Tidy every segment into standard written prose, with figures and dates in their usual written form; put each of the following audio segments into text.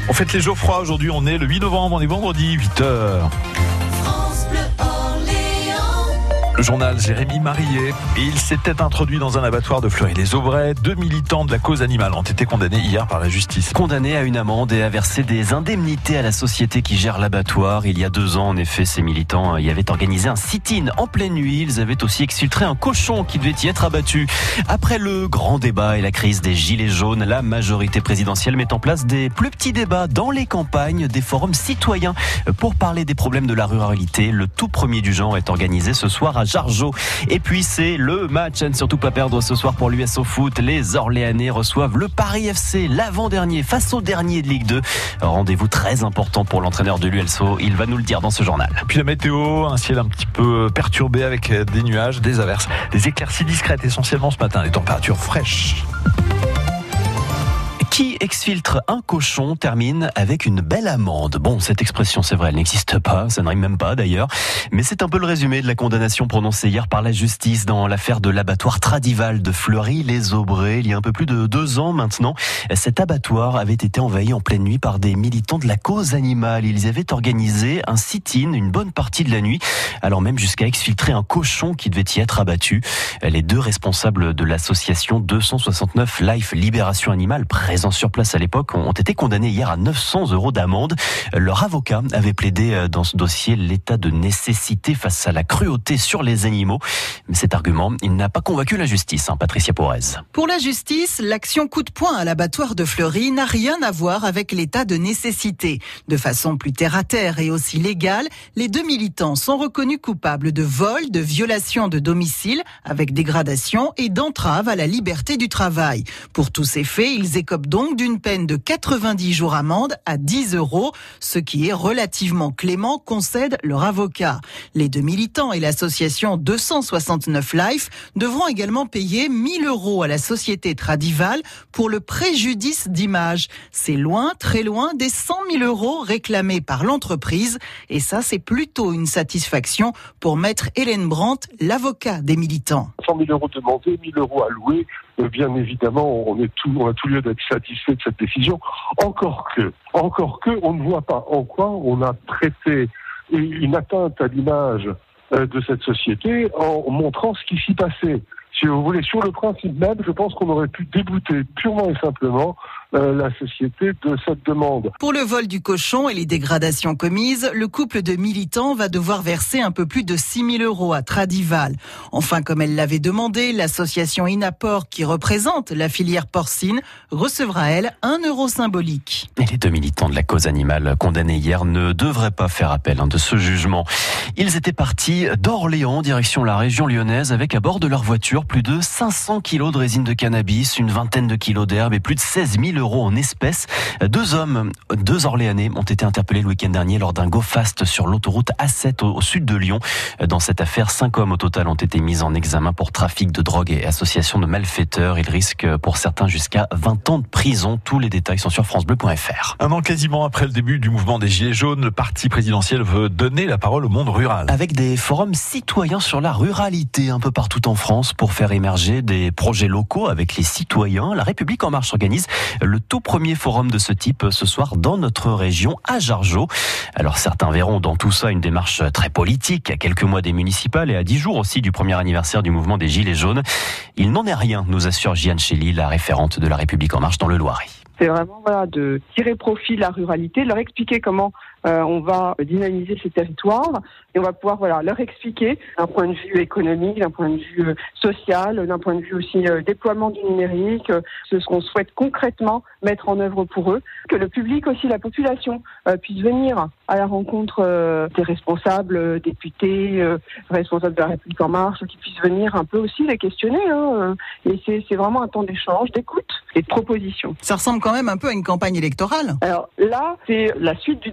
On fête les Geoffroy aujourd'hui, on est le 8 novembre, on est vendredi, 8h. Le journal Jérémy Marillet. Il s'était introduit dans un abattoir de Fleury-les-Aubrais. 2 militants de la cause animale ont été condamnés hier par la justice. Condamnés à une amende et à verser des indemnités à la société qui gère l'abattoir. Il y a 2 ans, en effet, ces militants y avaient organisé un sit-in en pleine nuit. Ils avaient aussi exfiltré un cochon qui devait y être abattu. Après le grand débat et la crise des gilets jaunes, la majorité présidentielle met en place des plus petits débats dans les campagnes, des forums citoyens pour parler des problèmes de la ruralité. Le tout premier du genre est organisé ce soir à Jargeau. Et puis c'est le match à ne surtout pas perdre ce soir pour l'US au foot. Les Orléanais reçoivent le Paris FC, l'avant-dernier face au dernier de Ligue 2. Rendez-vous très important pour l'entraîneur de l'ULSO. Il va nous le dire dans ce journal. Puis la météo, un ciel un petit peu perturbé avec des nuages, des averses, des éclaircies discrètes essentiellement ce matin. Les températures fraîches. Qui exfiltre un cochon termine avec une belle amende. Bon, cette expression, c'est vrai, elle n'existe pas, ça ne rime même pas d'ailleurs, mais c'est un peu le résumé de la condamnation prononcée hier par la justice dans l'affaire de l'abattoir Tradival de Fleury-les-Aubrais. Il y a un peu plus de 2 ans maintenant, cet abattoir avait été envahi en pleine nuit par des militants de la cause animale. Ils avaient organisé un sit-in une bonne partie de la nuit, allant même jusqu'à exfiltrer un cochon qui devait y être abattu. Les 2 responsables de l'association 269 Life Libération Animale, présents sur place à l'époque, ont été condamnés hier à 900 € d'amende. Leur avocat avait plaidé dans ce dossier l'état de nécessité face à la cruauté sur les animaux. Mais cet argument, il n'a pas convaincu la justice, Patricia Porez. Pour la justice, l'action coup de poing à l'abattoir de Fleury n'a rien à voir avec l'état de nécessité. De façon plus terre-à-terre et aussi légale, les 2 militants sont reconnus coupables de vol, de violation de domicile avec dégradation et d'entrave à la liberté du travail. Pour tous ces faits, ils écopent donc d'une peine de 90 jours amende à 10 €, ce qui est relativement clément, concède leur avocat. Les 2 militants et l'association 269 Life devront également payer 1 000 € à la société Tradival pour le préjudice d'image. C'est loin, très loin des 100 000 € réclamés par l'entreprise. Et ça, c'est plutôt une satisfaction pour maître Hélène Brandt, l'avocat des militants. 100 000 € demandés, 1 000 € alloués. Bien évidemment, on a tout lieu d'être satisfait de cette décision. Encore que, on ne voit pas en quoi on a traité une atteinte à l'image de cette société en montrant ce qui s'y passait. Si vous voulez, sur le principe même, je pense qu'on aurait pu débouter purement et simplement la société de cette demande. Pour le vol du cochon et les dégradations commises, le couple de militants va devoir verser un peu plus de 6 000 € à Tradival. Enfin, comme elle l'avait demandé, l'association Inaport, qui représente la filière porcine, recevra, elle, 1 € symbolique. Et les 2 militants de la cause animale condamnés hier ne devraient pas faire appel de ce jugement. Ils étaient partis d'Orléans, direction la région lyonnaise, avec à bord de leur voiture plus de 500 kilos de résine de cannabis, une vingtaine de kilos d'herbe et plus de 16 000 € en espèces. 2 hommes, 2 Orléanais, ont été interpellés le week-end dernier lors d'un go-fast sur l'autoroute A7 au sud de Lyon. Dans cette affaire, 5 hommes au total ont été mis en examen pour trafic de drogue et association de malfaiteurs. Ils risquent pour certains jusqu'à 20 ans de prison. Tous les détails sont sur francebleu.fr. Un an quasiment après le début du mouvement des Gilets jaunes, le parti présidentiel veut donner la parole au monde rural. Avec des forums citoyens sur la ruralité un peu partout en France pour faire émerger des projets locaux avec les citoyens. La République En Marche organise le tout premier forum de ce type ce soir dans notre région à Jargeau. Alors certains verront dans tout ça une démarche très politique, à quelques mois des municipales et à 10 jours aussi du premier anniversaire du mouvement des Gilets jaunes. Il n'en est rien, nous assure Jeanne Chély, la référente de la République En Marche dans le Loiret. C'est vraiment de tirer profit de la ruralité, de leur expliquer comment on va dynamiser ces territoires et on va pouvoir leur expliquer d'un point de vue économique, d'un point de vue social, d'un point de vue aussi déploiement du numérique, ce qu'on souhaite concrètement mettre en œuvre pour eux, que le public aussi, la population puisse venir à la rencontre des responsables, députés, responsables de la République En Marche, qui puissent venir un peu aussi les questionner. Et c'est vraiment un temps d'échange, d'écoute et de proposition. Ça ressemble quand même un peu à une campagne électorale. Alors là, c'est la suite du débat citoyen.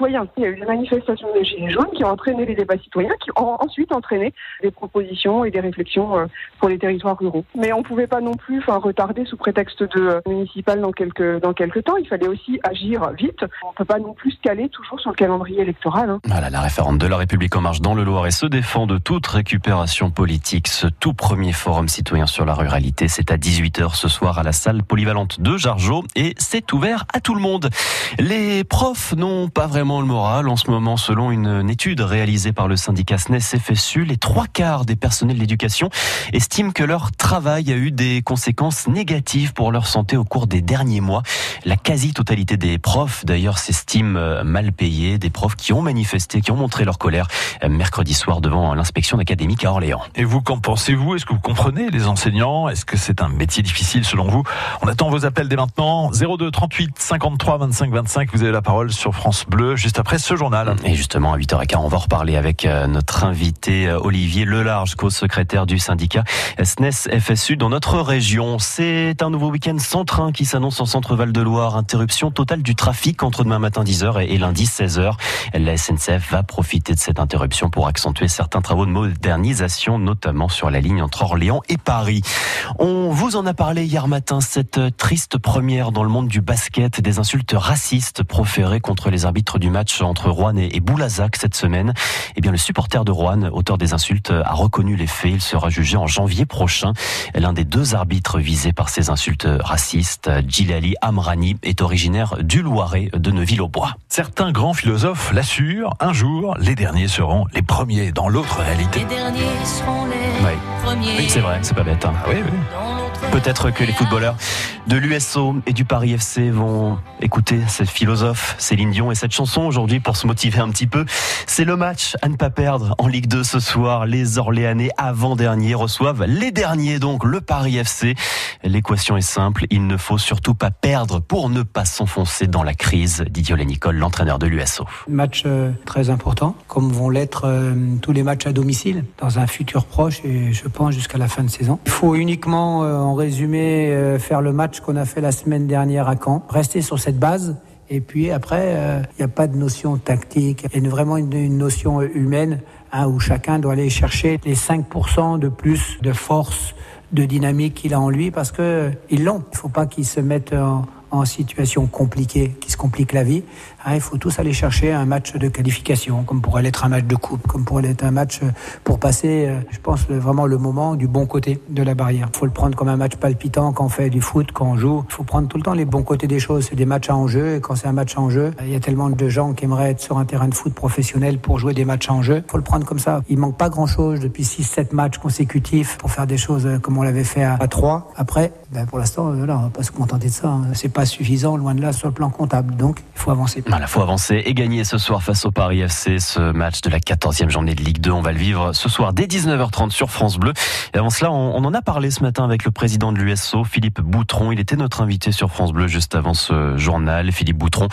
citoyens. Il y a eu des manifestations des Gilets jaunes qui ont entraîné les débats citoyens, qui ont ensuite entraîné des propositions et des réflexions pour les territoires ruraux. Mais on ne pouvait pas non plus retarder sous prétexte de municipal dans quelques temps. Il fallait aussi agir vite. On ne peut pas non plus se caler toujours sur le calendrier électoral. Voilà, la référente de La République En Marche dans le Loiret se défend de toute récupération politique. Ce tout premier forum citoyen sur la ruralité, c'est à 18h ce soir à la salle polyvalente de Jargeau et c'est ouvert à tout le monde. Les profs n'ont pas vraiment le moral en ce moment. Selon une étude réalisée par le syndicat SNES-FSU, les 3/4 des personnels de l'éducation estiment que leur travail a eu des conséquences négatives pour leur santé au cours des derniers mois. La quasi-totalité des profs, d'ailleurs, s'estiment mal payés. Des profs qui ont manifesté, qui ont montré leur colère mercredi soir devant l'inspection académique à Orléans. Et vous, qu'en pensez-vous? Est-ce que vous comprenez les enseignants? Est-ce que c'est un métier difficile selon vous? On attend vos appels dès maintenant. 02 38 53 25 25. Vous avez la parole sur France Bleu juste après ce journal. Et justement, à 8h15, on va reparler avec notre invité Olivier Lelarge, co-secrétaire du syndicat SNES-FSU dans notre région. C'est un nouveau week-end sans train qui s'annonce en centre Val-de-Loire. Interruption totale du trafic entre demain matin 10h et lundi 16h. La SNCF va profiter de cette interruption pour accentuer certains travaux de modernisation, notamment sur la ligne entre Orléans et Paris. On vous en a parlé hier matin, cette triste première dans le monde du basket, des insultes racistes proférées contre les arbitres du match entre Roanne et Boulazac cette semaine. Eh bien, le supporter de Roanne, auteur des insultes, a reconnu les faits. Il sera jugé en janvier prochain. L'un des deux arbitres visés par ces insultes racistes, Djilali Amrani, est originaire du Loiret de Neuville-aux-Bois. Certains grands philosophes l'assurent, un jour, les derniers seront les premiers dans l'autre réalité. Les derniers seront les premiers. Oui, c'est vrai, c'est pas bête. Ah oui. Peut-être que les footballeurs de l'USO et du Paris FC vont écouter ce philosophe Céline Dion et cette chanson aujourd'hui pour se motiver un petit peu. C'est le match à ne pas perdre en Ligue 2 ce soir. Les Orléanais avant-derniers reçoivent les derniers, donc le Paris FC. L'équation est simple, il ne faut surtout pas perdre pour ne pas s'enfoncer dans la crise, dit Didier Nicole, l'entraîneur de l'USO. Match très important, comme vont l'être tous les matchs à domicile dans un futur proche et je pense jusqu'à la fin de saison. Il faut uniquement en résumé faire le match qu'on a fait la semaine dernière à Caen, rester sur cette base et puis après il n'y a pas de notion tactique, il y a vraiment une notion humaine où chacun doit aller chercher les 5% de plus de force, de dynamique qu'il a en lui parce que ils l'ont. Il ne faut pas qu'ils se mettent en situation compliquée, qui se complique la vie. Il faut tous aller chercher un match de qualification, comme pourrait l'être un match de coupe, comme pourrait l'être un match pour passer, je pense, vraiment le moment du bon côté de la barrière. Il faut le prendre comme un match palpitant quand on fait du foot, quand on joue. Il faut prendre tout le temps les bons côtés des choses. C'est des matchs à enjeu, et quand c'est un match à enjeu, il y a tellement de gens qui aimeraient être sur un terrain de foot professionnel pour jouer des matchs à enjeu. Il faut le prendre comme ça. Il manque pas grand-chose depuis 6-7 matchs consécutifs pour faire des choses comme on l'avait fait à 3. Après, pour l'instant, on va pas se contenter de ça. C'est pas suffisant, loin de là, sur le plan comptable. Donc, il faut avancer. Voilà, faut avancer et gagner ce soir face au Paris FC, ce match de la 14e journée de Ligue 2. On va le vivre ce soir dès 19h30 sur France Bleu. Et avant cela, on en a parlé ce matin avec le président de l'USO, Philippe Boutron. Il était notre invité sur France Bleu juste avant ce journal. Philippe Boutron,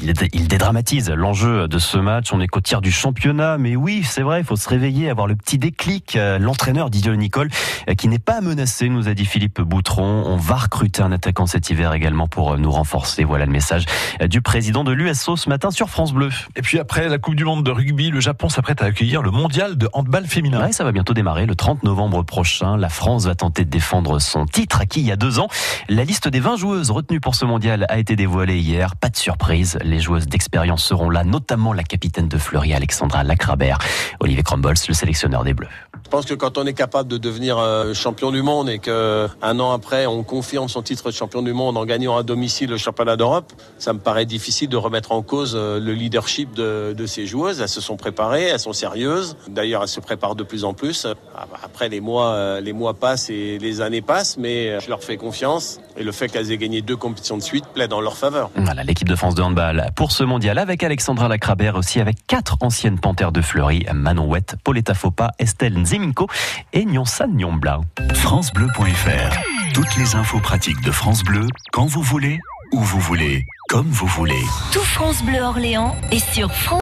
il dédramatise l'enjeu de ce match. On est qu'au tiers du championnat, mais oui, c'est vrai, il faut se réveiller, avoir le petit déclic. L'entraîneur Didier Nicole, qui n'est pas menacé, nous a dit Philippe Boutron. On va recruter un attaquant cet hiver également pour nous renforcer. Voilà le message du président de l'USO ce matin sur France Bleu. Et puis après la Coupe du Monde de rugby, le Japon s'apprête à accueillir le mondial de handball féminin. Ouais, ça va bientôt démarrer le 30 novembre prochain. La France va tenter de défendre son titre acquis il y a 2 ans. La liste des 20 joueuses retenues pour ce mondial a été dévoilée hier. Pas de surprise, les joueuses d'expérience seront là, notamment la capitaine de Fleury, Alexandra Lacrabert. Olivier Crombols, le sélectionneur des Bleus. Je pense que quand on est capable de devenir champion du monde et qu'un an après on confirme son titre de champion du monde en gagnant à domicile le championnat d'Europe, ça me paraît difficile de remettre en cause le leadership de ces joueuses. Elles se sont préparées, elles sont sérieuses. D'ailleurs, elles se préparent de plus en plus. Après, les mois passent et les années passent, mais je leur fais confiance. Et le fait qu'elles aient gagné 2 compétitions de suite plaide en leur faveur. Voilà, l'équipe de France de handball pour ce mondial avec Alexandra Lacrabert, aussi avec 4 anciennes panthères de Fleury, Manon Ouette, Pauletta Fopa, Estelle Nzeminko et Nyonsan Nyombla. FranceBleu.fr. Toutes les infos pratiques de France Bleu, quand vous voulez, où vous voulez, comme vous voulez. Tout France Bleu Orléans est sur France.